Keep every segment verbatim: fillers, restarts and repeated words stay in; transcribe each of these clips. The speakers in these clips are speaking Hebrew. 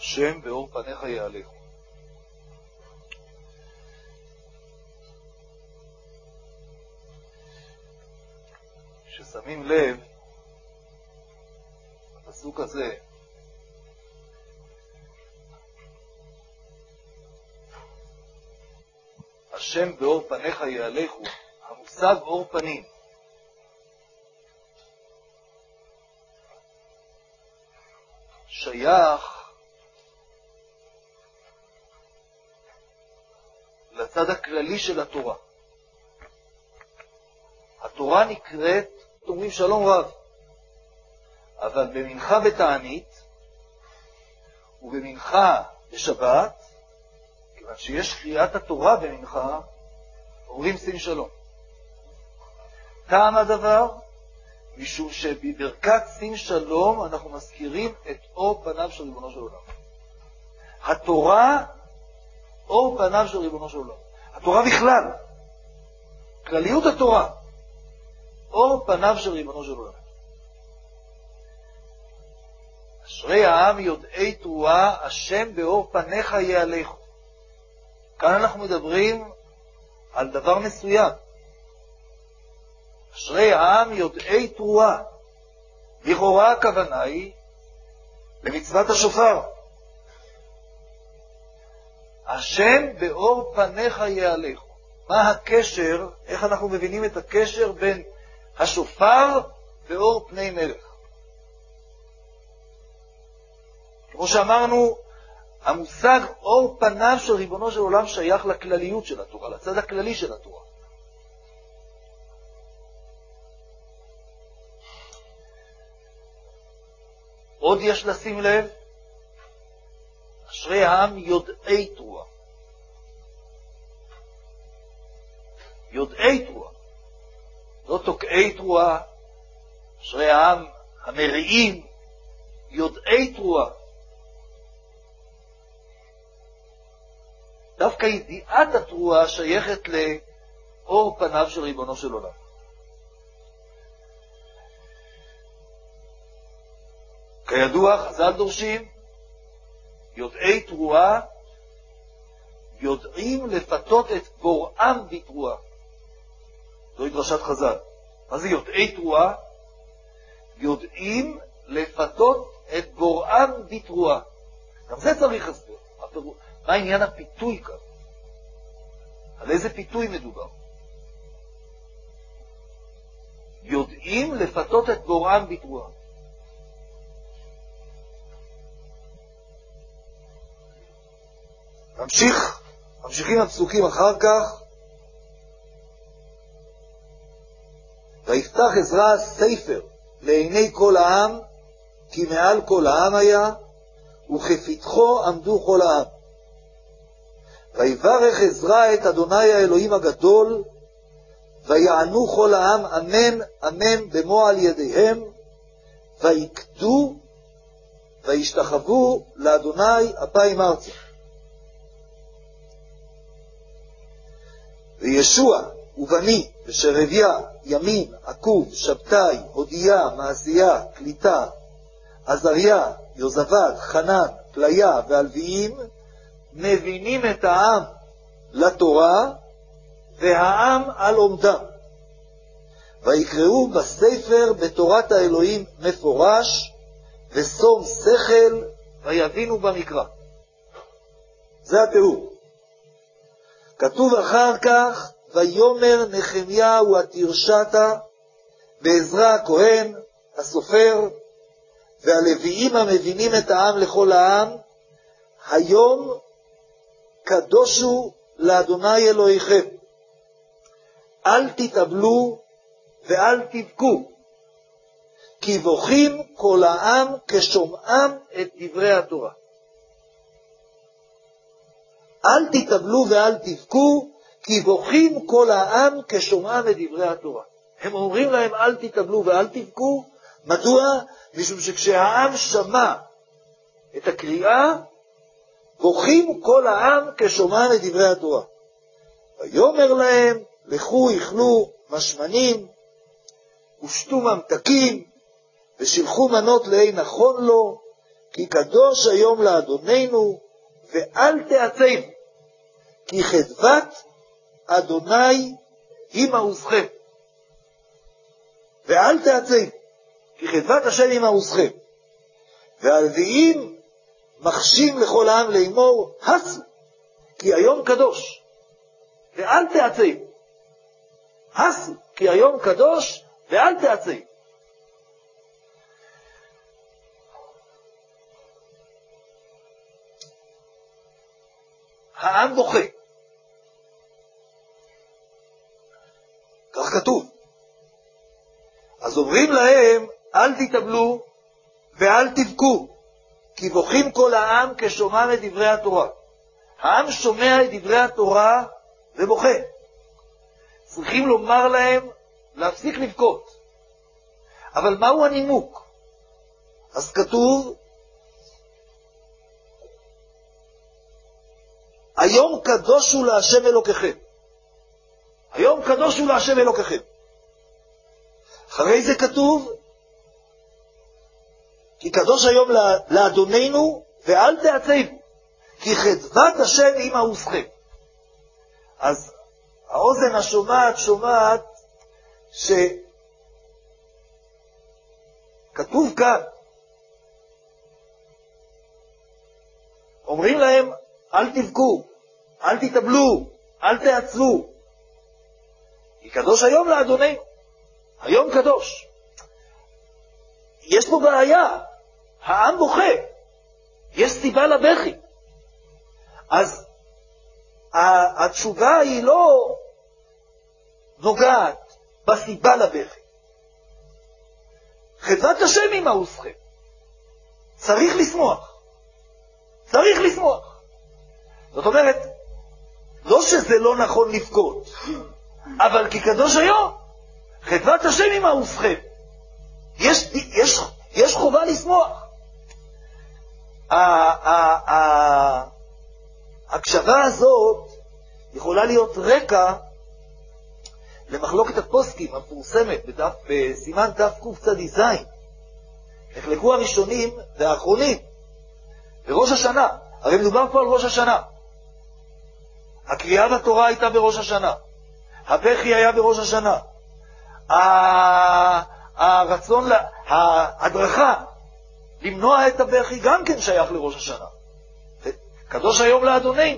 השם באור פניך יעלך. ששמים לב, הפסוק הזה, השם באור פניך יעלכו, המושג אור פנים, שייך לצד הכללי של התורה. התורה נקראת, אומרים שלום רב, אבל במנחה בתענית ובמנחה בשבת, כיוון שיש קריאת התורה במנחה, אומרים שים שלום. טעם הדבר, משום שבברכת שים שלום אנחנו מזכירים את אור פניו של ריבונו של עולם. התורה, אור פניו של ריבונו של עולם. התורה בכלל, כלליות התורה, אור פניו של ריבונו של עולם. אשרי העם יודעי תרועה, השם באור פניך יעלכו. כאן אנחנו מדברים על דבר מסוים. אשרי העם יודעי תרועה. לכאורה הכוונה היא למצוות השופר. השם באור פניך יעלכו. מה הקשר, איך אנחנו מבינים את הקשר בין השופר ואור פני מלך? כמו שאמרנו, המושג אור פניו של ריבונו של עולם שייך לכלליות של התורה, לצד הכללי של התורה. עוד יש לשים לב, אשרי העם יודעי תרועה. יודעי תרועה, לא תוקעי תרועה. אשרי העם המריעים, יודעי תרועה. דווקא ידיעת התרועה שייכת לאור פניו של ריבונו של עולם. כידוע, חז"ל דורשים, יודעי תרועה יודעים לפתות את בוראם בתרועה. זוהי דרשת חז"ל. מה זה יודעי תרועה? יודעים לפתות את בוראם בתרועה. גם זה צריך הסבר. מה עניין הפיתוי כאן? על איזה פיתוי מדובר? יודעים לפתות את בוראם בתרועה. נמשיך, ממשיכים הפסוקים אחר כך. ויפתח עזרא ספר לעיני כל העם, כי מעל כל העם היה, וכפתחו עמדו כל העם. ויברך עזרא את אדוני האלוהים הגדול, ויענו כל העם אמן אמן במו על ידיהם, ויקדו וישתחוו לאדוני אפיים ארצה. וישוע ובני ושרביה ימין עקוב שבתאי הודיה מעשיה קליטה עזריה יוזבד חנן פליה והלוויים מבינים את העם לתורה והעם על עומדם. ויקראו בספר בתורת האלוהים מפורש ושום שכל ויבינו במקרא. זה התיאור. כתוב אחר כך, ויומר נחמיה התרשתה בעזרא הכהן הסופר והלוויים המבינים את העם לכל העם, היום קדושו לאדוני אלוהיכם, אל תתאבלו ואל תבכו, כי בוכים כל העם כשומעם את דברי התורה. אל תתאבלו ואל תבכו, כי בוכים כל העם כשומעם את דברי התורה. הם אומרים להם אל תתאבלו ואל תבכו. מדוע? משום שכשהעם שמע את הקריאה, בוכים כל העם כשומעם את דברי התורה. ויאמר להם, לכו יאכלו משמנים, ושתו ממתקים, ושילחו מנות לאי נכון לו, כי קדוש היום לאדוננו, ואל תעצנו, כי חדבת אדוני היא מעוזכם. ואל תעצנו, כי חדבת השם היא מעוזכם. והלוויים מחשים לכל העם לאמור, הסו, כי היום קדוש, ואל תעצנו. הסו, כי היום קדוש, ואל תעצנו. העם בוכה. כך כתוב. אז אומרים להם, אל תתאבלו ואל תבכו, כי בוכים כל העם כשומע את דברי התורה. העם שומע את דברי התורה ובוכה. צריכים לומר להם להפסיק לבכות. אבל מהו הנימוק? אז כתוב, היום קדוש הוא להשם אלוקיכם. היום קדוש הוא להשם אלוקיכם. אחרי זה כתוב, כי קדוש היום לאדוננו, ואל תעצבו, כי חדבת השם היא מעוזכם. אז האוזן השומעת שומעת שכתוב כאן, אומרים להם, אל תבכו, אל תתאבלו, אל תעצבו, כי קדוש היום לאדוננו, היום קדוש. יש פה בעיה, העם בוכה, יש סיבה לבכי. אז התשובה היא לא נוגעת בסיבה לבכי. חדבת השם היא מעוזכם. צריך לשמוח. צריך לשמוח. זאת אומרת, לא שזה לא נכון לבכות, אבל כי קדוש היום, חדבת השם היא מעוזכם. יש, יש, יש חובה לשמוח. ההקשבה הזאת יכולה להיות רקע למחלוקת הפוסקים המפורסמת בדף, בסימן תקצ"ז. נחלקו הראשונים והאחרונים בראש השנה. הרי מדובר פה על ראש השנה. הקריאה בתורה הייתה בראש השנה. הבכי היה בראש השנה. הרצון, ההדרכה למנוע את הבכי גם כן שייך לראש השנה. קדוש היום לאדוננו.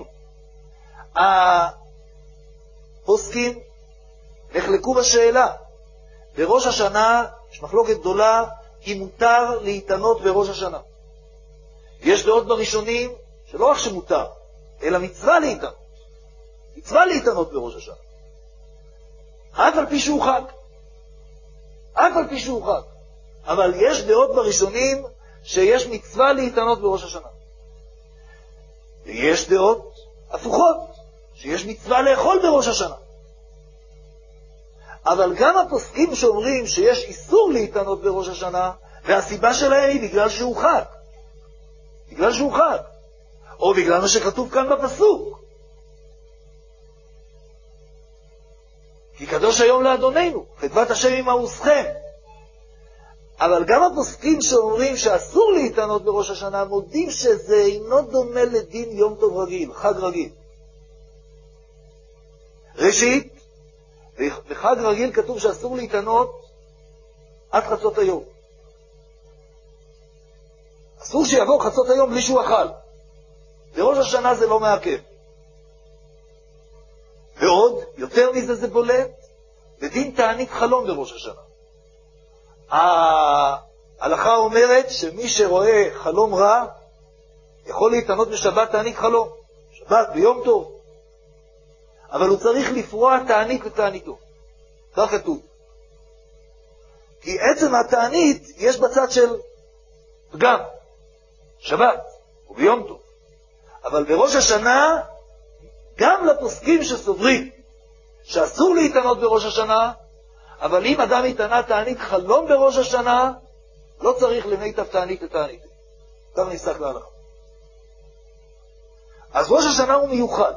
הפוסקים נחלקו בשאלה. בראש השנה יש מחלוקת גדולה אם מותר להתענות בראש השנה. יש דעות בראשונים שלא רק שמותר, אלא מצווה להתענות. מצווה להתענות בראש השנה. אף על פי שהוא חג. אף על פי שהוא חג. אבל יש דעות בראשונים שיש מצווה להתענות בראש השנה. ויש דעות הפוכות, שיש מצווה לאכול בראש השנה. אבל גם הפוסקים שאומרים שיש איסור להתענות בראש השנה, והסיבה שלהם היא בגלל שהוא חג. בגלל שהוא חג. או בגלל מה שכתוב כאן בפסוק. כי קדוש היום לאדוננו, חדבת השם היא מעוזכם. אבל גם הפוסקים שאומרים שאסור להתענות בראש השנה, מודים שזה אינו דומה לדין יום טוב רגיל, חג רגיל. ראשית, בחג רגיל כתוב שאסור להתענות עד חצות היום. אסור שיבוא חצות היום בלי שהוא אכל. בראש השנה זה לא מעכב. ועוד, יותר מזה זה בולט, בדין תענית חלום בראש השנה. ההלכה אומרת שמי שרואה חלום רע, יכול להתענות בשבת תענית חלום. שבת, ביום טוב. אבל הוא צריך לפרוע תענית לתעניתו. כך כתוב. כי עצם התענית יש בצד של פגם. שבת, וביום טוב. אבל בראש השנה, גם לפוסקים שסוברים שאסור להתענות בראש השנה, אבל אם אדם התענה תענית חלום בראש השנה, לא צריך למיטב תענית לתענית. כך נפסק להלכה. אז ראש השנה הוא מיוחד.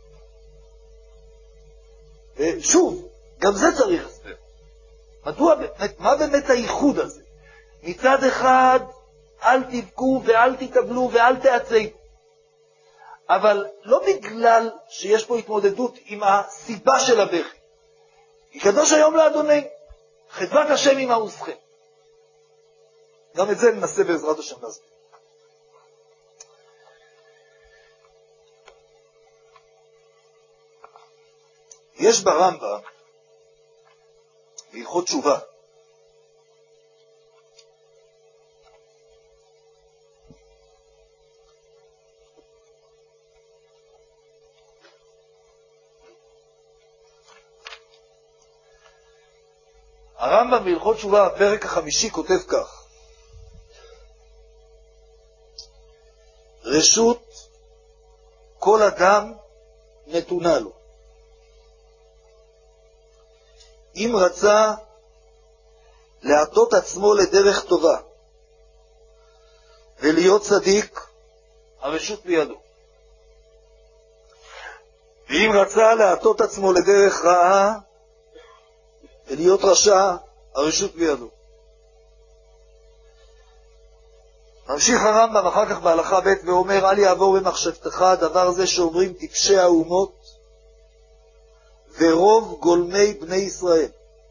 ושוב, גם זה צריך הסבר. מדוע, מה באמת הייחוד הזה? מצד אחד, אל תבכו ואל תתאבלו ואל תעצבו. אבל לא בגלל שיש פה התמודדות עם הסיבה של הבכי. יקדוש היום לאדוני, חדבת השם עם העוזכם. גם את זה ננסה בעזרת השם להסביר. יש ברמב"ם בהלכות תשובה הרמב"ם בהלכות תשובה הפרק החמישי כותב כך: רשות כל אדם נתונה לו. אם רצה להטות עצמו לדרך טובה ולהיות צדיק, הרשות בידו. ואם רצה להטות עצמו לדרך רעה ולהיות רשע, הרשות בידו. ממשיך הרמב"ם אחר כך בהלכה ב' ואומר: אל יעבור במחשבתך דבר זה שאומרים טיפשי האומות ורוב גולמי בני ישראל,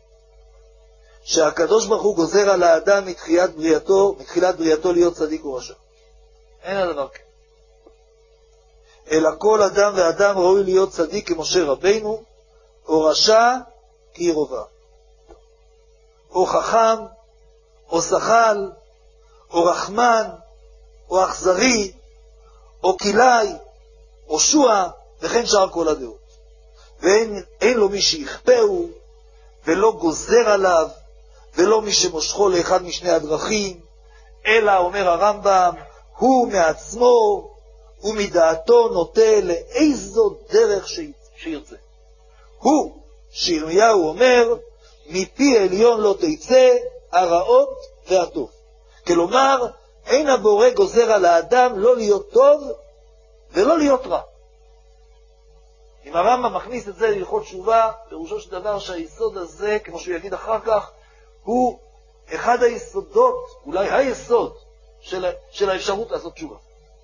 שהקדוש ברוך הוא גוזר על האדם מתחילת בריאתו, מתחילת בריאתו להיות צדיק או רשע. אין הדבר כן. אלא כל אדם ואדם ראוי להיות צדיק כמשה רבינו, או רשע כירובעם, או חכם, או שחל, או רחמן, או אכזרי, או קילאי, או שוע, וכן שאר כל הדעות. ואין אין לו מי שיכפהו, ולא גוזר עליו, ולא מי שמושכו לאחד משני הדרכים, אלא, אומר הרמב"ם, הוא מעצמו ומדעתו נוטה לאיזו דרך שירצה. הוא, שירמיהו אומר, מפי עליון לא תצא הרעות והטוב. כלומר, אין הבורא גוזר על האדם לא להיות טוב ולא להיות רע. אם הרמב"ם מכניס את זה להלכות תשובה, פירושו של דבר שהיסוד הזה, כמו שהוא יגיד אחר כך, הוא אחד היסודות, אולי היסוד של, של האפשרות לעשות תשובה.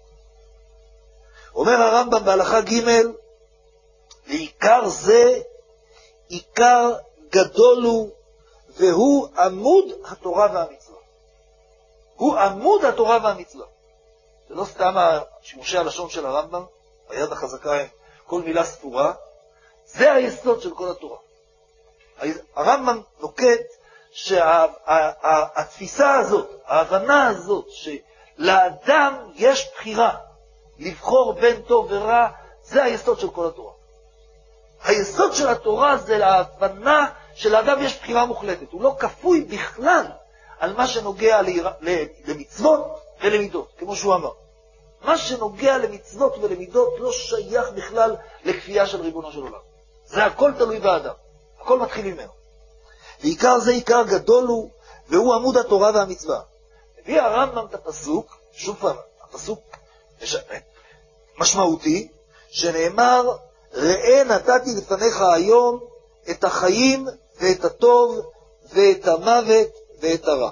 אומר הרמב"ם בהלכה ג' לעיקר זה עיקר גדול הוא, והוא עמוד התורה והמצווה. הוא עמוד התורה והמצווה. זה לא סתם שימושי הלשון של הרמב"ם, היד החזקה הם כל מילה ספורה, זה היסוד של כל התורה. הרמב"ם נוקט שהתפיסה הזאת, ההבנה הזאת, שלאדם יש בחירה לבחור בין טוב ורע, זה היסוד של כל התורה. היסוד של התורה זה ההבנה שלאדם יש בחירה מוחלטת. הוא לא כפוי בכלל על מה שנוגע למצוות ולמידות, כמו שהוא אמר. מה שנוגע למצוות ולמידות לא שייך בכלל לכפייה של ריבונו של עולם. זה הכל תלוי באדם. הכל מתחיל ממנו. ועיקר זה עיקר גדול הוא, והוא עמוד התורה והמצווה. הביא הרמב"ם את הפסוק, שוב פעם, הפסוק משמעותי, שנאמר, ראה נתתי לפניך היום את החיים ואת הטוב ואת המוות ואת הרע.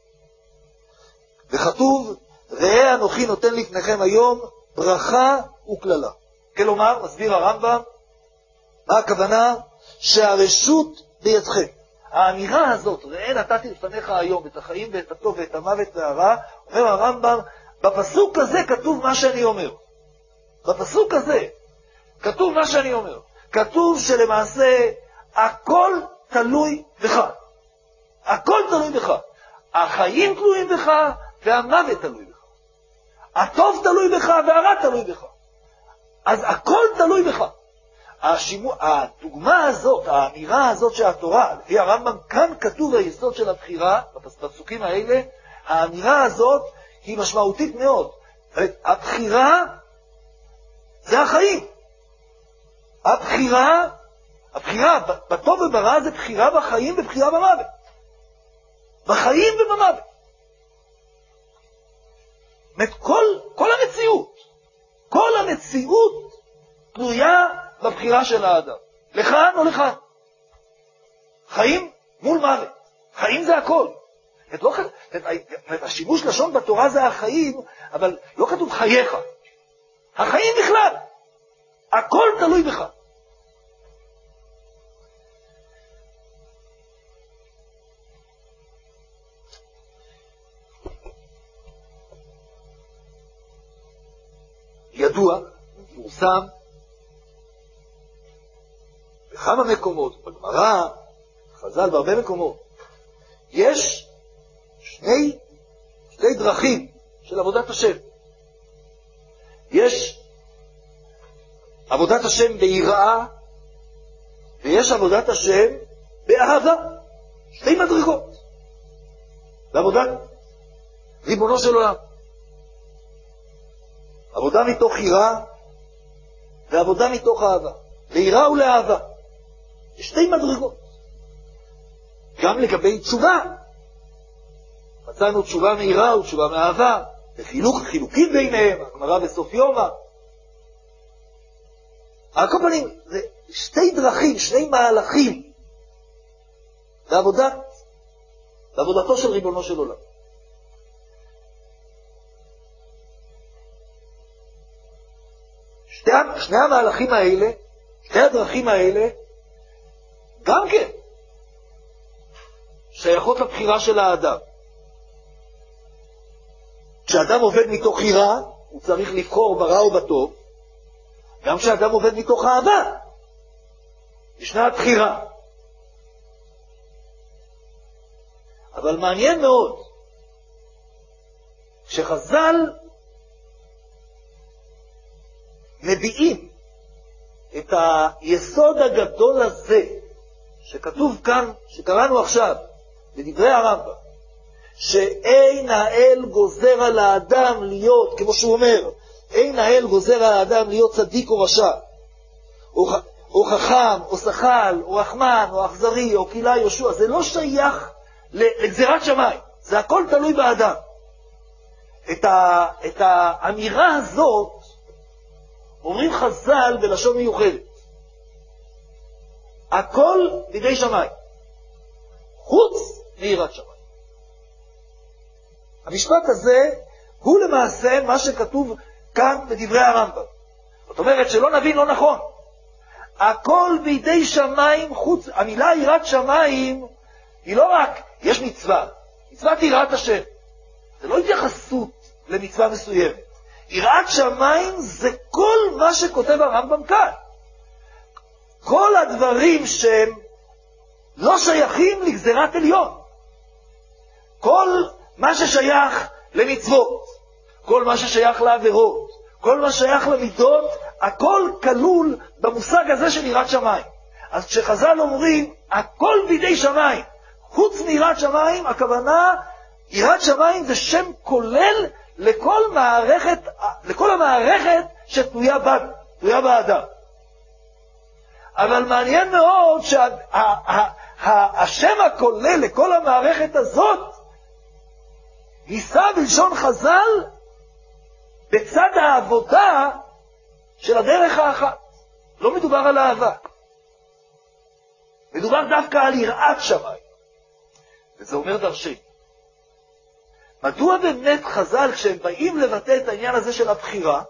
וכתוב, ראה אנוכי נותן לפניכם היום ברכה וכללה. כלומר, מסביר הרמב"ם, מה הכוונה? שהרשות בידכם. האמירה הזאת, ראה נתתי לפניך היום את החיים ואת הטוב ואת המוות והרע, אומר הרמב"ם, בפסוק הזה כתוב מה שאני אומר. בפסוק הזה כתוב מה שאני אומר. כתוב שלמעשה הכל תלוי בך. הכל תלוי בך. החיים תלויים בך והמוות תלוי בך. הטוב תלוי בך והרע תלוי בך. אז הכל תלוי בך. השימו, הדוגמה הזאת, האמירה הזאת של התורה, לפי הרמב"ם, כאן כתוב היסוד של הבחירה, בפסוקים האלה, האמירה הזאת היא משמעותית מאוד. הבחירה זה החיים. הבחירה, הבחירה בטוב וברע זה בחירה בחיים ובחירה במוות. בחיים ובמוות. כל, כל המציאות, כל המציאות תלויה בבחירה של האדם. לכאן או לכאן. חיים מול מוות. חיים זה הכל. לא, השימוש לשון בתורה זה החיים, אבל לא כתוב חייך. החיים בכלל. הכל תלוי בך. ידוע, מפורסם, בכמה מקומות, בגמרא, חז"ל, בהרבה מקומות, יש שני, שני דרכים של עבודת השם. יש עבודת השם ביראה, ויש עבודת השם באהבה. שתי מדרגות. לעבודת ריבונו של עולם. עבודה מתוך יראה, ועבודה מתוך אהבה. ליראה ולאהבה. יש שתי מדרגות. גם לגבי תשובה. מצאנו תשובה מיראה ותשובה מאהבה. וחילוק, חילוקים ביניהם, הגמרא בסוף יומא. על כל פנים, זה שתי דרכים, שני מהלכים. לעבודת, לעבודתו של ריבונו של עולם. שתי, שני המהלכים האלה, שתי הדרכים האלה, גם כן, שייכות לבחירה של האדם. כשאדם עובד מתוך יראה, הוא צריך לבחור ברע או בטוב, גם כשאדם עובד מתוך אהבה, ישנה הבחירה. אבל מעניין מאוד, כשחז"ל מביאים את היסוד הגדול הזה, שכתוב כאן, שקראנו עכשיו, בדברי הרמב"ם, שאין האל גוזר על האדם להיות, כמו שהוא אומר, אין האל גוזר על האדם להיות צדיק או רשע, או, או חכם, או שחל, או רחמן, או אכזרי, או קילה, יהושע. זה לא שייך לגזירת שמיים, זה הכל תלוי באדם. את, ה, את האמירה הזאת אומרים חז"ל בלשון מיוחדת. הכל בידי שמיים, חוץ מיראת שמיים. המשפט הזה הוא למעשה מה שכתוב כאן בדברי הרמב"ם. זאת אומרת שלא נבין לא נכון. הכל בידי שמיים חוץ, המילה יראת שמיים היא לא רק, יש מצווה, מצוות יראת השם. זה לא התייחסות למצווה מסוימת. יראת שמיים זה כל מה שכותב הרמב"ם כאן. כל הדברים שהם לא שייכים לגזירת עליון. כל מה ששייך למצוות, כל מה ששייך לעבירות, כל מה שייך למידות, הכל כלול במושג הזה של יראת שמיים. אז כשחז"ל אומרים, הכל בידי שמיים, חוץ מיראת שמיים, הכוונה, יראת שמיים זה שם כולל לכל מערכת, לכל המערכת שתלויה בה, תלויה באדם. אבל מעניין מאוד שהשם הכולל לכל המערכת הזאת, ניסה בלשון חז"ל בצד העבודה של הדרך האחת. לא מדובר על אהבה. מדובר דווקא על יראת שמיים. וזה אומר דרשי. מדוע באמת חז"ל, כשהם באים לבטא את העניין הזה של הבחירה,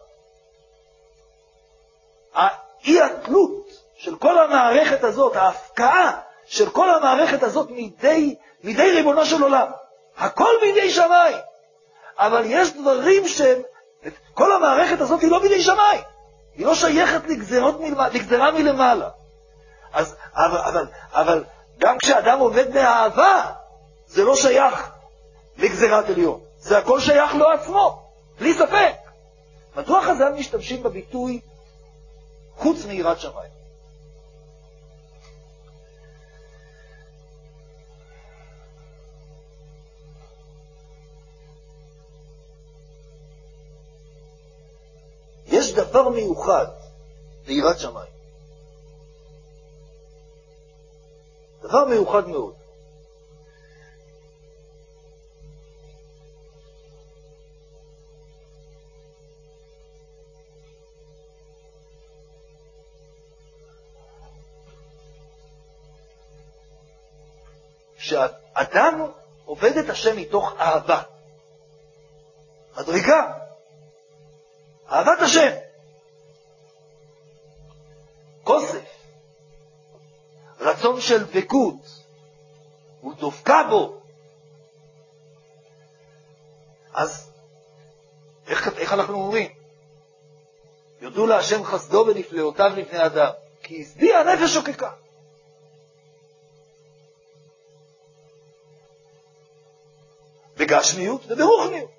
האי התלות של כל המערכת הזאת, ההפקעה של כל המערכת הזאת מידי, מידי ריבונו של עולם, הכל בידי שמיים. אבל יש דברים שהם, כל המערכת הזאת היא לא בידי שמיים. היא לא שייכת לגזירות, לגזירה מלמעלה. אז, אבל, אבל, אבל גם כשאדם עובד באהבה, זה לא שייך לגזירת עליון. זה הכל שייך לו עצמו, בלי ספק. מדוע חז"ל משתמשים בביטוי חוץ מיראת שמיים? יש דבר מיוחד ליראת שמיים. דבר מיוחד מאוד. כשאדם עובד את השם מתוך אהבה. מדרגה. אהבת השם. כוסף. רצון של דבקות. הוא דופקה בו. אז איך, איך אנחנו אומרים? יודו להשם חסדו ונפלאותיו לפני אדם, כי הסדי הנפש שוקקה. בגשמיות וברוחניות.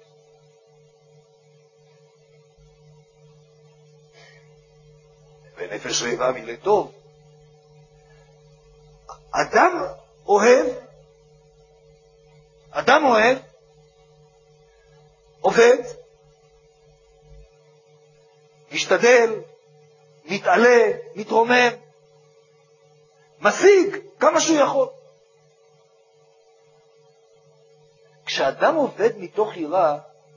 ונפש רעבה מילא טוב. אדם אוהב, אדם אוהב, עובד, משתדל, מתעלה, מתרומם, משיג כמה שהוא יכול. כשאדם עובד מתוך יראה,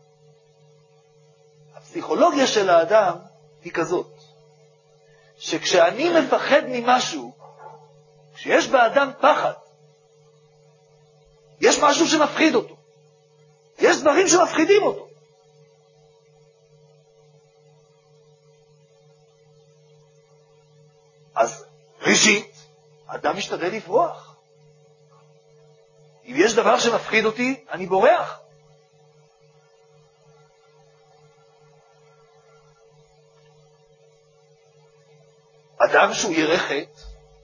הפסיכולוגיה של האדם היא כזאת, שכשאני מפחד ממשהו, כשיש באדם פחד, יש משהו שמפחיד אותו, יש דברים שמפחידים אותו. אז ראשית, אדם משתדל לברוח. אם יש דבר שמפחיד אותי, אני בורח. אדם שהוא ירא חטא,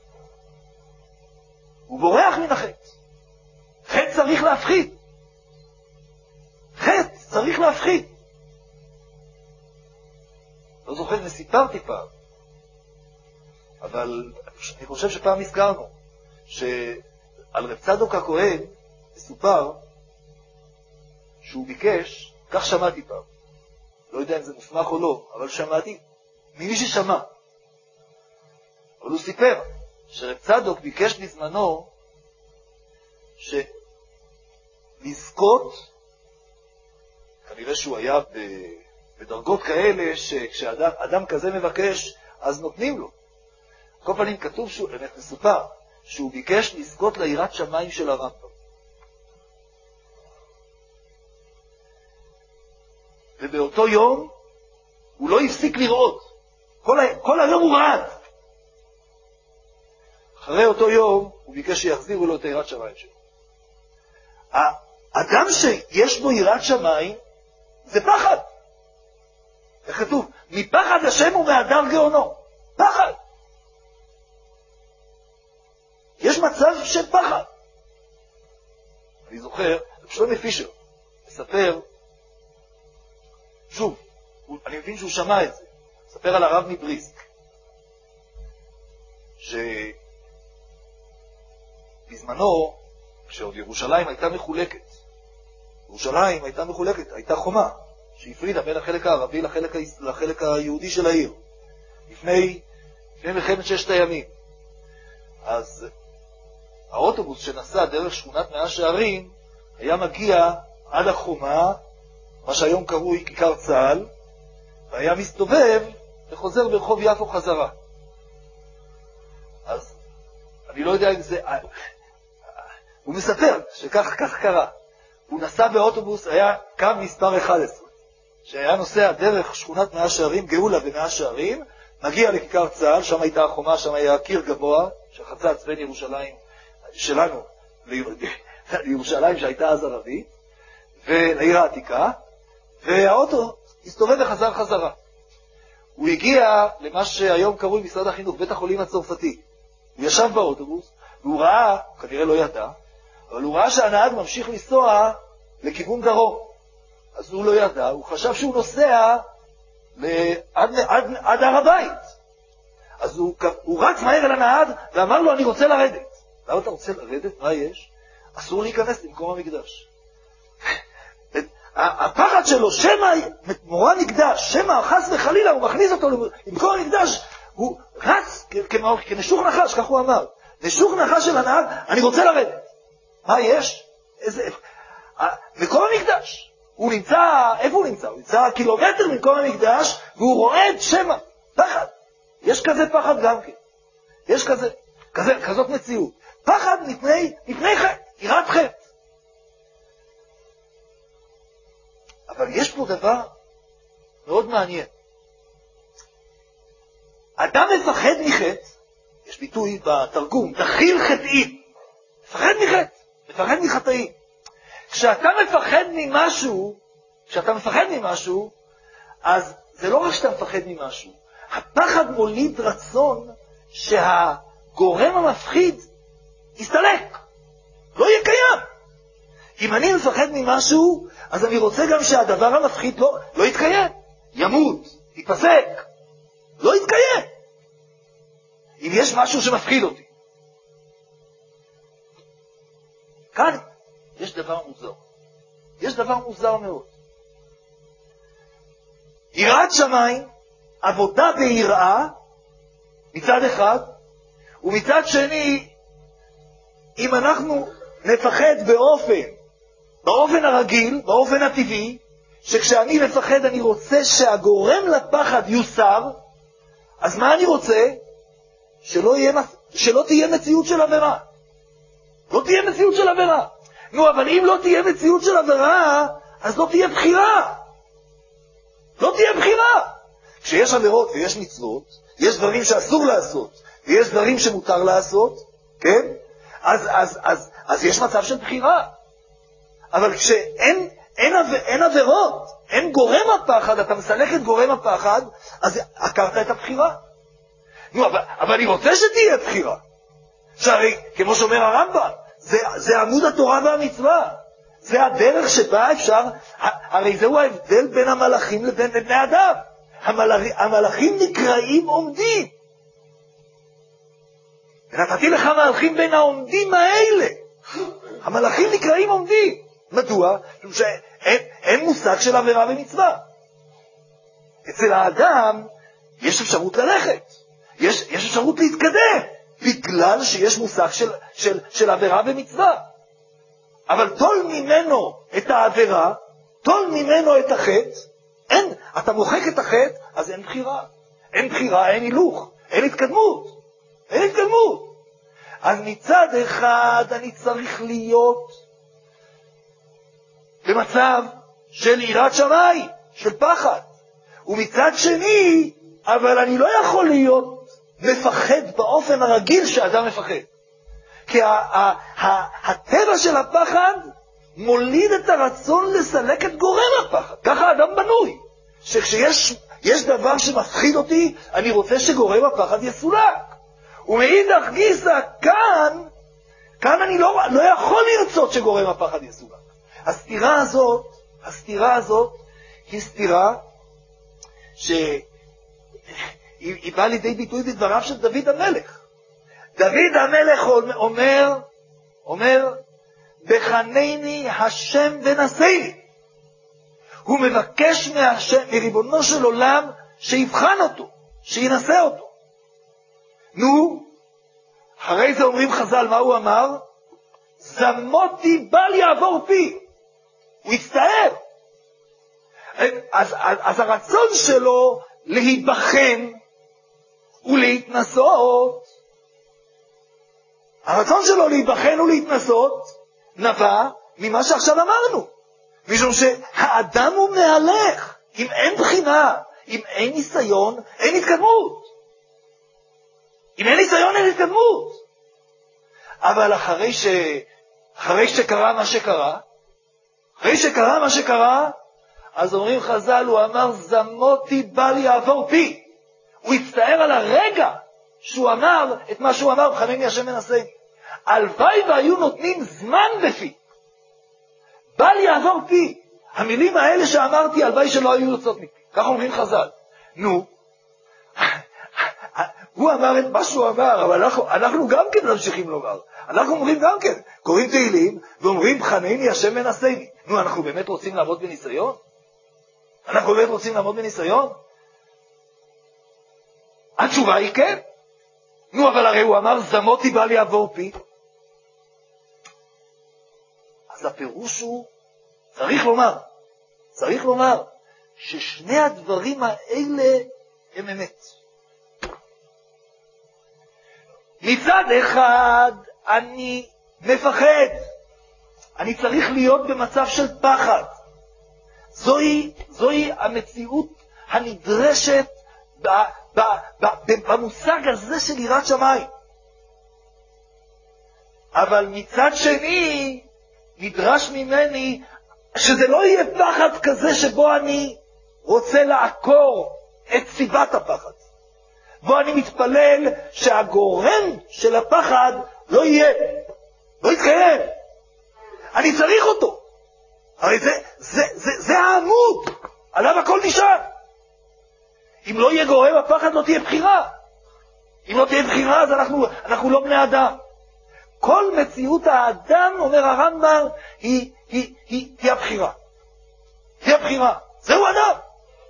הוא בורח מן החטא. חטא צריך להפחיד. חטא צריך להפחיד. לא זוכר אם סיפרתי פעם, אבל אני חושב שפעם הזכרנו, שעל רב צדוק הכהן מסופר שהוא ביקש, כך שמעתי פעם, לא יודע אם זה מוסמך או לא, אבל שמעתי ממי ששמע. אבל הוא סיפר שרב צדוק ביקש בזמנו שלזכות, כנראה שהוא היה בדרגות כאלה שכשאדם אדם כזה מבקש אז נותנים לו. כל פנים כתוב שהוא, מסופר, שהוא ביקש לזכות ליראת שמיים של הרמב"ם. ובאותו יום הוא לא הפסיק לראות. כל, ה... כל היום הוא רעד. אחרי אותו יום הוא ביקש שיחזירו לו את יראת שמיים שלו. האדם שיש בו יראת שמיים זה פחד. זה כתוב, מפחד השם ומהדר גאונו. פחד. יש מצב של פחד. אני זוכר, שלומי פישר מספר, שוב, אני מבין שהוא שמע את זה, מספר על הרב מבריסק, שבזמנו, כשעוד ירושלים הייתה מחולקת, ירושלים הייתה מחולקת, הייתה חומה, שהפרידה בין החלק הערבי לחלק, לחלק היהודי של העיר, לפני, לפני מלחמת ששת הימים. אז האוטובוס שנסע דרך שכונת מאה שערים היה מגיע עד החומה, מה שהיום קרוי כיכר צה"ל, והיה מסתובב וחוזר ברחוב יפו חזרה. אז אני לא יודע אם זה... הוא מספר שכך כך קרה. הוא נסע באוטובוס, היה קו מספר אחת עשרה, שהיה נוסע דרך שכונת מאה שערים, גאולה ומאה שערים, מגיע לכיכר צה"ל, שם הייתה החומה, שם היה קיר גבוה, שחצץ בין ירושלים שלנו לירושלים שהייתה אז ערבית, ולעיר העתיקה, והאוטו הסתובב וחזר חזרה. הוא הגיע למה שהיום קרוי משרד החינוך, בית החולים הצרפתי. הוא ישב באוטובוס, והוא ראה, כנראה לא ידע, אבל הוא ראה שהנהג ממשיך לנסוע לכיוון דרום. אז הוא לא ידע, הוא חשב שהוא נוסע עד, עד, עד הר הבית. אז הוא, הוא רץ מהר אל הנהג ואמר לו, אני רוצה לרדת. למה אתה רוצה לרדת? מה יש? אסור להיכנס למקום המקדש. הפחד שלו, שמה מורה מקדש, שמה חס וחלילה, הוא מכניס אותו למקום המקדש, הוא רץ כנשוך נחש, כך הוא אמר. נשוך נחש של הנהג, אני רוצה לרדת. מה יש? איזה... מקום המקדש. הוא נמצא, איפה הוא נמצא? הוא נמצא קילומטר ממקום המקדש, והוא רועד שמה. פחד. יש כזה פחד גם כן. יש כזה, כזה, כזאת מציאות. פחד מפני, מפני חטא, יראת חטא. אבל יש פה דבר מאוד מעניין. אדם מפחד מחטא, יש ביטוי בתרגום, תחיל חטאים. מפחד מחטא, מפחד מחטאים. כשאתה מפחד ממשהו, כשאתה מפחד ממשהו, אז זה לא רק שאתה מפחד ממשהו. הפחד מוליד רצון שהגורם המפחיד יסתלק, לא יהיה קיים. אם אני מפחד ממשהו, אז אני רוצה גם שהדבר המפחיד לא, לא יתקיים, ימות, ייפסק, לא יתקיים. אם יש משהו שמפחיד אותי. כאן יש דבר מוזר. יש דבר מוזר מאוד. יראת שמיים, עבודה ביראה, מצד אחד, ומצד שני, אם אנחנו נפחד באופן, באופן הרגיל, באופן הטבעי, שכשאני מפחד אני רוצה שהגורם לפחד יוסר, אז מה אני רוצה? שלא, יהיה, שלא תהיה מציאות של עבירה. לא תהיה מציאות של עבירה. נו, אבל אם לא תהיה מציאות של עבירה, אז לא תהיה בחירה. לא תהיה בחירה. כשיש עבירות ויש מצוות, יש דברים שאסור לעשות, ויש דברים שמותר לעשות, כן? אז, אז, אז, אז יש מצב של בחירה. אבל כשאין אין, אין עבירות, אין גורם הפחד, אתה מסלק את גורם הפחד, אז עקרת את הבחירה. נו, אבל, אבל אני רוצה שתהיה בחירה. שהרי, כמו שאומר הרמב"ם, זה, זה עמוד התורה והמצווה. זה הדרך שבה אפשר, הרי זהו ההבדל בין המלאכים לבין בני אדם. המלאכ, המלאכים נקראים עומדים. ונתתי לך מלאכים בין העומדים האלה. המלאכים נקראים עומדים. מדוע? שאין אין מושג של עבירה ומצווה. אצל האדם יש אפשרות ללכת. יש, יש אפשרות להתקדם, בגלל שיש מושג של, של, של עבירה ומצווה. אבל תול ממנו את העבירה, תול ממנו את החטא, אין, אתה מוחק את החטא, אז אין בחירה. אין בחירה, אין הילוך, אין התקדמות. אין התקדמות. אז מצד אחד אני צריך להיות במצב של יראת שמיים, של פחד. ומצד שני, אבל אני לא יכול להיות מפחד באופן הרגיל שאדם מפחד. כי הטבע של הפחד מוליד את הרצון לסלק את גורם הפחד. ככה האדם בנוי. שכשיש יש דבר שמפחיד אותי, אני רוצה שגורם הפחד יסולק. ומאידך גיסא, כאן, כאן אני לא, לא יכול לרצות שגורם הפחד יסולק. הסתירה הזאת, הסתירה הזאת, היא סתירה שהיא היא באה לידי ביטוי בדבריו של דוד המלך. דוד המלך אומר, אומר, בחנני השם ונשאני. הוא מבקש מהשם, מריבונו של עולם, שיבחן אותו, שינסה אותו. נו, אחרי זה אומרים חז"ל, מה הוא אמר? זמותי בל יעבור פי. הוא הצטער. אז, אז, אז הרצון שלו להיבחן ולהתנסות, הרצון שלו להיבחן ולהתנסות נבע ממה שעכשיו אמרנו. משום שהאדם הוא מהלך. אם אין בחינה, אם אין ניסיון, אין התקדמות. אם אין ניסיון, אין התקדמות. אבל אחרי ש... אחרי שקרה מה שקרה, אחרי שקרה מה שקרה, אז אומרים חז"ל, הוא אמר, זמותי בל יעבור פי. הוא הצטער על הרגע שהוא אמר את מה שהוא אמר, בחנני השם ונשאני. הלוואי והיו נותנים זמן בפי. בל יעבור פי. המילים האלה שאמרתי, הלוואי שלא היו יוצאות מפי. כך אומרים חז"ל. נו, הוא אמר את מה שהוא אמר, אבל אנחנו, אנחנו גם כן ממשיכים לומר. אנחנו אומרים גם כן, קוראים תהילים, ואומרים בחנני השם ונשאני. נו, אנחנו באמת רוצים לעמוד בניסיון? אנחנו באמת רוצים לעמוד בניסיון? התשובה היא כן. נו, אבל הרי הוא אמר, זמותי בל יעבור פי. אז הפירוש הוא, צריך לומר, צריך לומר, ששני הדברים האלה הם אמת. מצד אחד, אני מפחד. אני צריך להיות במצב של פחד. זוהי, זוהי המציאות הנדרשת ב, ב, ב, ב, במושג הזה של יראת שמיים. אבל מצד שני, נדרש ממני שזה לא יהיה פחד כזה שבו אני רוצה לעקור את סיבת הפחד. בו אני מתפלל שהגורם של הפחד לא יהיה, לא יתקיים. אני צריך אותו. הרי זה, זה, זה, זה העמוד, עליו הכל נשאר. אם לא יהיה גורם הפחד, לא תהיה בחירה. אם לא תהיה בחירה, אז אנחנו, אנחנו לא בני אדם. כל מציאות האדם, אומר הרמב"ם, היא, היא, היא, היא הבחירה. היא הבחירה. זהו אדם.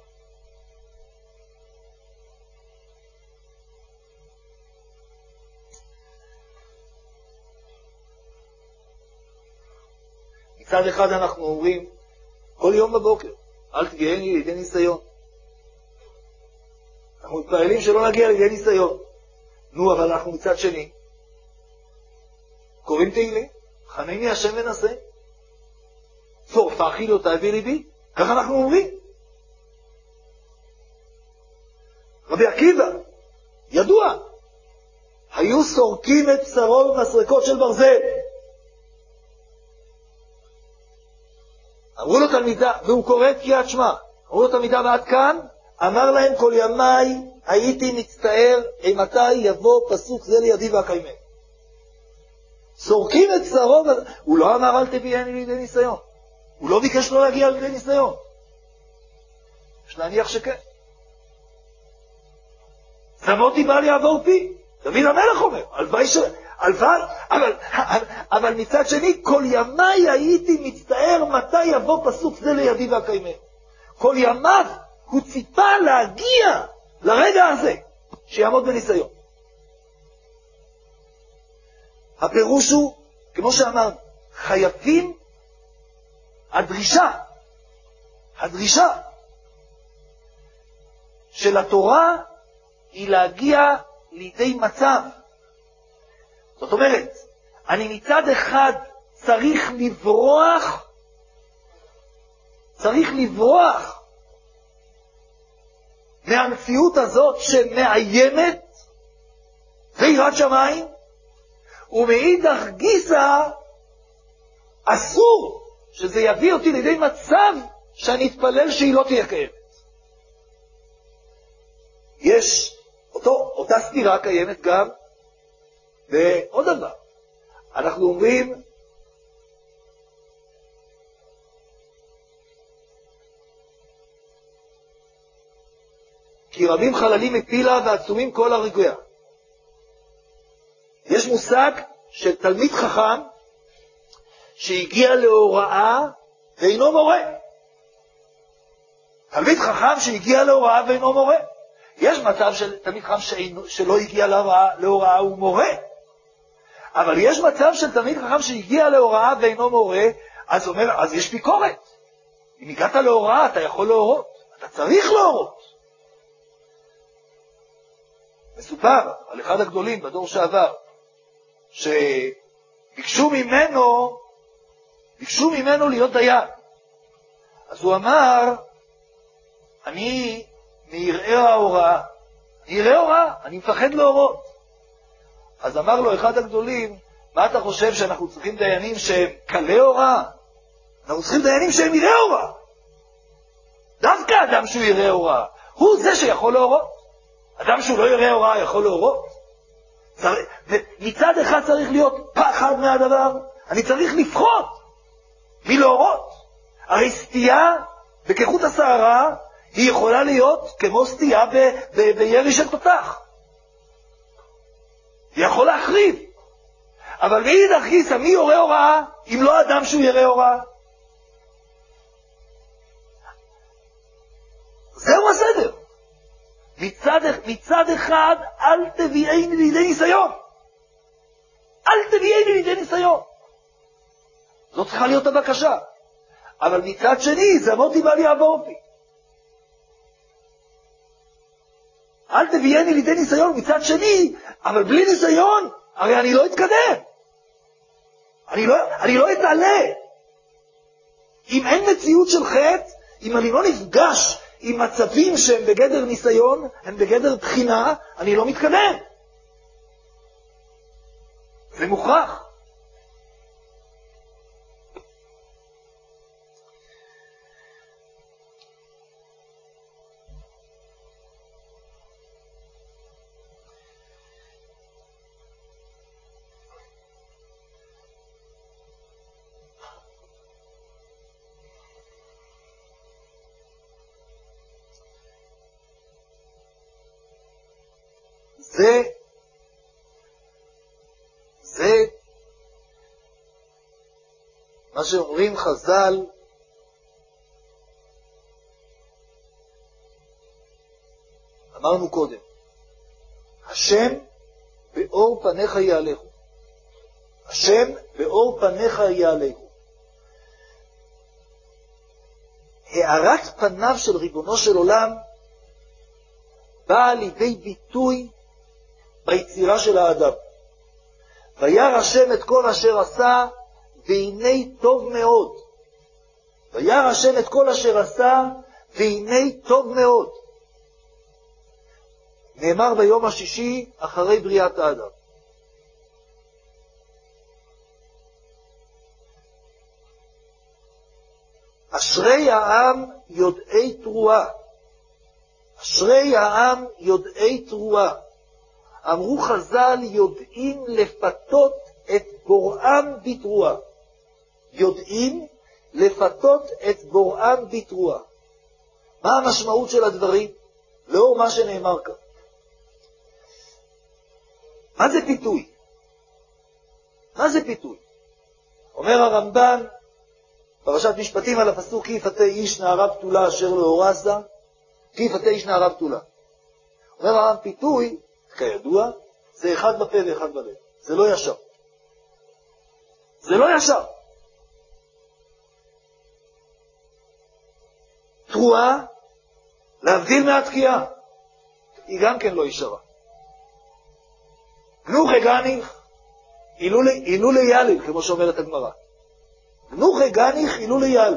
מצד אחד אנחנו אומרים, כל יום בבוקר, אל תגייני לידי ניסיון. אנחנו מתפעלים שלא נגיע לידי ניסיון. נו, אבל אנחנו מצד שני, קוראים תהילים, חנני השם ונשא, צורפה חילות תעביר ליבי, ככה אנחנו אומרים. רבי עקיבא, ידוע, היו סורקים את בשרו במסרקות של ברזל. אמרו לו תלמידה, והוא קורא את קריאת שמע, אמרו לו תלמידה, ועד כאן, אמר להם כל ימיי הייתי מצטער אימתי יבוא פסוק זה לידי והקיימן. סורקים את שרו, הוא לא אמר אל תביאני לידי ניסיון. הוא לא ביקש לא להגיע לידי ניסיון. יש להניח שכן. שמותי בא יעבור פי. דוד המלך אומר, הלוואי ש... הלוואי, אבל, אבל, אבל מצד שני, כל ימיי הייתי מצטער מתי יבוא פסוק זה לידי והקיימן. כל ימיו הוא ציפה להגיע לרגע הזה, שיעמוד בניסיון. הפירוש הוא, כמו שאמרנו, חייבים, הדרישה, הדרישה של התורה היא להגיע לידי מצב. זאת אומרת, אני מצד אחד צריך לברוח, צריך לברוח מהמציאות הזאת שמאיימת ויראת שמיים, ומאידך גיסא אסור שזה יביא אותי לידי מצב שאני אתפלל שהיא לא תהיה קיימת. יש אותו, אותה סתירה קיימת גם ועוד דבר. אנחנו אומרים כי רבים חללים מפילה ועצומים כל הרגויה. יש מושג של תלמיד חכם שהגיע להוראה ואינו מורה. תלמיד חכם שהגיע להוראה ואינו מורה. יש מצב של תלמיד חכם שאינו, שלא הגיע להוראה, להוראה הוא מורה. אבל יש מצב של תלמיד חכם שהגיע להוראה ואינו מורה, אז אומר, אז יש ביקורת. אם הגעת להוראה, אתה יכול להורות. אתה צריך להורות. מסופר על אחד הגדולים בדור שעבר, שביקשו ממנו, ביקשו ממנו להיות דיין. אז הוא אמר, אני מיראי ההוראה, אני יראה הוראה, אני מפחד להורות. אז אמר לו אחד הגדולים, מה אתה חושב שאנחנו צריכים דיינים שהם קלי הוראה? אנחנו צריכים דיינים שהם יראי הוראה. דווקא אדם שהוא יראה הוראה, הוא זה שיכול להורות. אדם שהוא לא יראה הוראה יכול להורות. מצד אחד צריך להיות פחד מהדבר, אני צריך לפחות מלהורות. הרי סטייה בכיחות השערה היא יכולה להיות כמו סטייה ב- ב- בירי של תותח. היא יכול להחריב. אבל מאידך גיסא, מי יורה הוראה אם לא אדם שהוא יראה הוראה? זהו הסדר. מצד, מצד אחד, אל תביאני לידי ניסיון. אל תביאני לידי ניסיון. זאת צריכה להיות הבקשה. אבל מצד שני, זה מותי בא לי עבור פי. אל תביאני לידי ניסיון מצד שני, אבל בלי ניסיון, הרי אני לא אתקדם. אני לא, אני לא אתעלה. אם אין מציאות של חטא, אם אני לא נפגש עם מצבים שהם בגדר ניסיון, הם בגדר בחינה, אני לא מתקדם. זה מוכרח. זה, זה מה שאומרים חז"ל, אמרנו קודם, השם באור פניך יעלהו. השם באור פניך יעלהו. הארת פניו של ריבונו של עולם באה לידי ביטוי ביצירה של האדם. וירא השם את כל אשר עשה, והנה טוב מאוד. וירא השם את כל אשר עשה, והנה טוב מאוד. נאמר ביום השישי אחרי בריאת האדם. אשרי העם יודעי תרועה. אשרי העם יודעי תרועה. אמרו חז"ל, יודעים לפתות את בוראם בתרועה. יודעים לפתות את בוראם בתרועה. מה המשמעות של הדברים? לאור מה שנאמר כאן. מה זה פיתוי? מה זה פיתוי? אומר הרמב"ן, פרשת משפטים על הפסוק, כי יפתה איש נערה בתולה אשר לא הורסה, כי יפתה איש נערה בתולה. אומר הרמב"ן, פיתוי, כידוע, זה אחד בפה ואחד בלב. זה לא ישר. זה לא ישר. תרועה, להבדיל מהתקיעה, היא גם כן לא ישרה. גנוחי גניך, אילו ליאליל, כמו שאומרת הגמרא. גנוחי גניך, אילו ליאליל.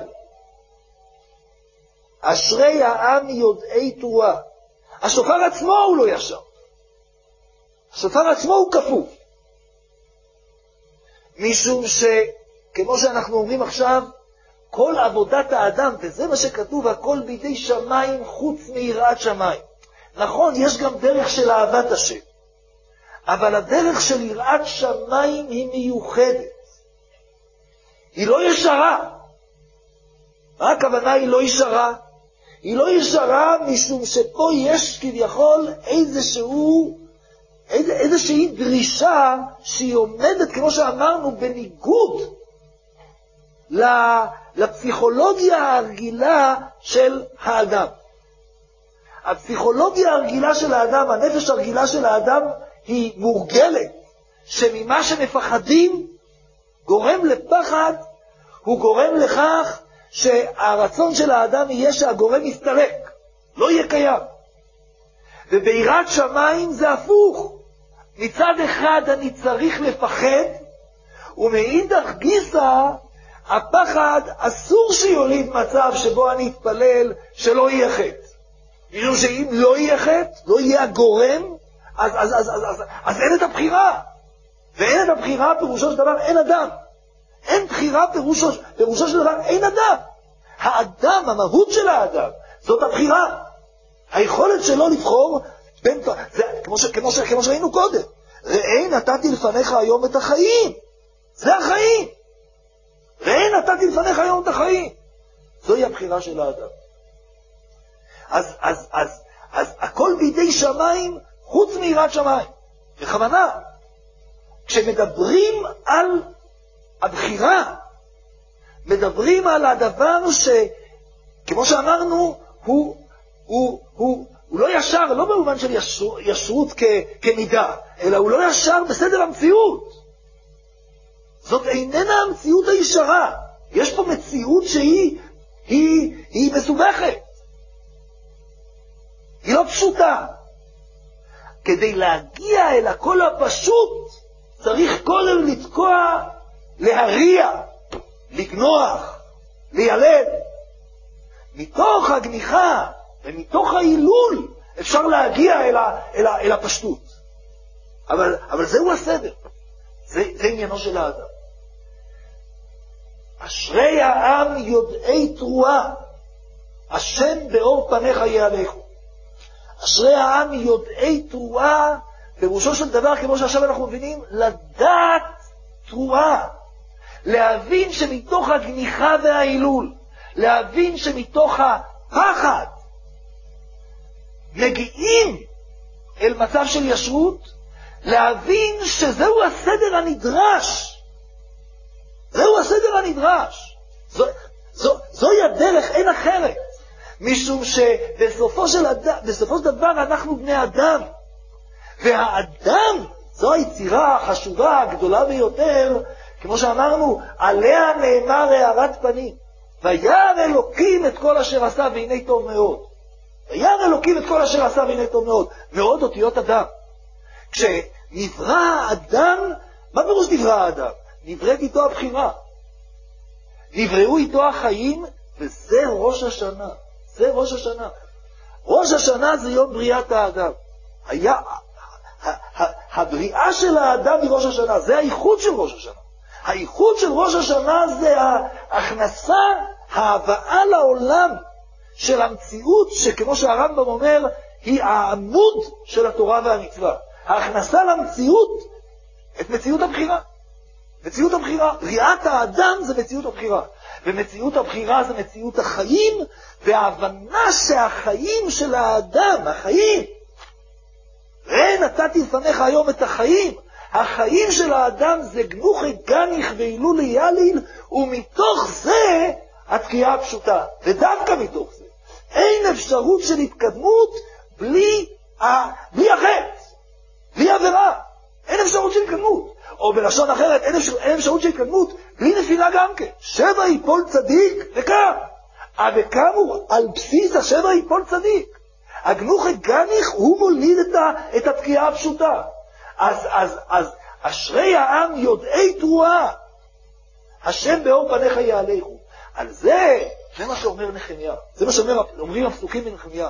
אשרי העם יודעי תרועה. השופר עצמו הוא לא ישר. השופר עצמו הוא כפוף. משום שכמו שאנחנו אומרים עכשיו, כל עבודת האדם, וזה מה שכתוב, הכל בידי שמיים חוץ מיראת שמיים. נכון, יש גם דרך של אהבת השם. אבל הדרך של יראת שמיים היא מיוחדת. היא לא ישרה. מה הכוונה היא לא ישרה? היא לא ישרה משום שפה יש כביכול איזשהו, איז, איזושהי דרישה שהיא עומדת, כמו שאמרנו, בניגוד לפסיכולוגיה הרגילה של האדם. הפסיכולוגיה הרגילה של האדם, הנפש הרגילה של האדם, היא מורגלת, שממה שמפחדים גורם לפחד, הוא גורם לכך שהרצון של האדם יהיה שהגורם יסתלק, לא יהיה קיים. וביראת שמיים זה הפוך. מצד אחד אני צריך לפחד, ומאידך גיסא, הפחד אסור שיוליד מצב שבו אני אתפלל שלא יהיה חטא. משום שאם לא יהיה חטא, לא יהיה הגורם, אז, אז, אז, אז, אז, אז אין את הבחירה. ואין את הבחירה, פירושו של דבר, אין אדם. אין בחירה, פירושו, פירושו של דבר, אין אדם. האדם, המהות של האדם, זאת הבחירה. היכולת שלו לבחור, בין, זה, כמו, ש, כמו, ש, כמו שראינו קודם, ראה נתתי לפניך היום את החיים. זה החיים. ראה נתתי לפניך היום את החיים. זוהי הבחירה של האדם. אז, אז, אז, אז הכל בידי שמיים, חוץ מיראת שמיים. בכוונה, כשמדברים על הבחירה, מדברים על הדבר שכמו שאמרנו, הוא, הוא, הוא, הוא לא ישר, לא במובן של ישר, ישרות כ, כמידה, אלא הוא לא ישר בסדר המציאות. זאת איננה המציאות הישרה. יש פה מציאות שהיא היא, היא מסובכת. היא לא פשוטה. כדי להגיע אל הכל הפשוט, צריך קודם לתקוע, להריע, לגנוח, לילד. מתוך הגניחה ומתוך ההילול אפשר להגיע אל, ה, אל, ה, אל הפשטות. אבל, אבל זהו הסדר. זה, זה עניינו של האדם. אשרי העם יודעי תרועה, השם באור פניך יעלךו. אשרי העם יודעי תרועה, פירושו של דבר, כמו שעכשיו אנחנו מבינים, לדעת תרועה. להבין שמתוך הגניחה וההילול, להבין שמתוך הפחד, מגיעים אל מצב של ישרות, להבין שזהו הסדר הנדרש. זהו הסדר הנדרש. זו, זו, זוהי הדרך, אין אחרת. משום שבסופו של, אדם, בסופו של דבר אנחנו בני אדם. והאדם, זו היצירה החשובה, הגדולה ביותר, כמו שאמרנו, עליה נאמר הארת פנים. וירא אלוקים את כל אשר עשה והנה טוב מאוד. וירא אלוקים את כל אשר עשה והנה טוב מאוד. מאוד אותיות אדם. כשנברא האדם, מה פירוש נברא האדם? נבראת איתו הבחירה. נבראו איתו החיים, וזה ראש השנה. זה ראש השנה. ראש השנה זה יום בריאת האדם. היה, הבריאה של האדם היא ראש השנה. זה הייחוד של ראש השנה. הייחוד של ראש השנה זה ההכנסה, ההבאה לעולם של המציאות, שכמו שהרמב"ם אומר, היא העמוד של התורה והמצווה. ההכנסה למציאות, את מציאות הבחירה. מציאות הבחירה. בריאת האדם זה מציאות הבחירה. ומציאות הבחירה זה מציאות החיים, וההבנה שהחיים של האדם, החיים, ראה נתתי לפניך היום את החיים, החיים של האדם זה גנוחי גניך והילול יעליל, ומתוך זה התקיעה הפשוטה. ודווקא מתוך זה. אין אפשרות של התקדמות בלי, בלי החטא, בלי עבירה. אין אפשרות של התקדמות. או בלשון אחרת, אין, אפשר, אין אפשרות של התקדמות בלי נפילה גם כן. שבע ייפול צדיק וקם. וקם הוא על בסיס השבע ייפול צדיק. הגנוחי גניך הוא מוליד את, ה, את התקיעה הפשוטה. אז, אז, אז, אשרי העם יודעי תרועה, השם באור פניך יעלךו. על זה, זה מה שאומר נחמיה. זה מה שאומרים הפסוקים מנחמיה.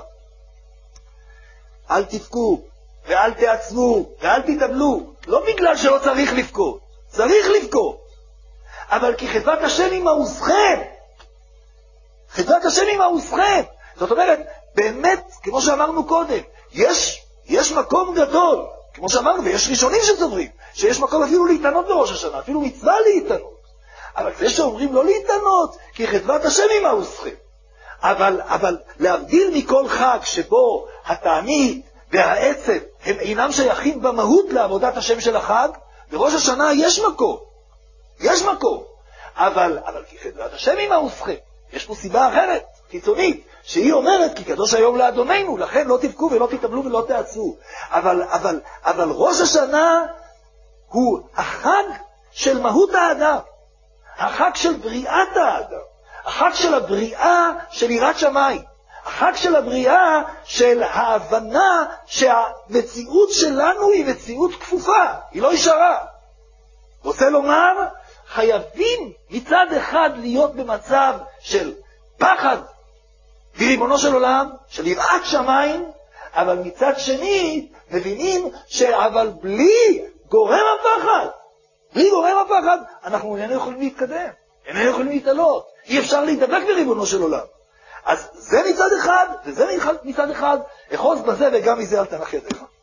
אל תבכו, ואל תעצבו, ואל תתאבלו. לא בגלל שלא צריך לבכות. צריך לבכות. אבל כי חדבת השם עמכם. חדבת השם עמכם. זאת אומרת, באמת, כמו שאמרנו קודם, יש, יש מקום גדול. כמו שאמרנו, ויש ראשונים שסוברים, שיש מקום אפילו להתענות בראש השנה, אפילו מצווה להתענות. אבל זה שאומרים לא להתענות, כי חדבת השם עמכם. אבל, אבל להבדיל מכל חג שבו התענית והעצב הם אינם שייכים במהות לעבודת השם של החג, בראש השנה יש מקום. יש מקום. אבל, אבל כי חדבת השם עמכם. יש פה סיבה אחרת, חיצונית, שהיא אומרת, כי קדוש היום לאדוננו, לכן לא תבכו ולא תתאבלו ולא תעצבו. אבל, אבל, אבל ראש השנה הוא החג של מהות האדם. החג של בריאת האדם. החג של הבריאה של יראת שמיים. החג של הבריאה של ההבנה שהמציאות שלנו היא מציאות כפופה, היא לא ישרה. רוצה לומר, חייבים מצד אחד להיות במצב של פחד בריבונו של עולם, של יראת שמיים, אבל מצד שני מבינים שאבל בלי גורם הפחד, בלי גורם הפחד, אנחנו איננו יכולים להתקדם, איננו יכולים להתעלות, אי אפשר להתדבק בריבונו של עולם. אז זה מצד אחד, וזה מצד אחד, אחוז בזה וגם מזה אל תנח ידיך.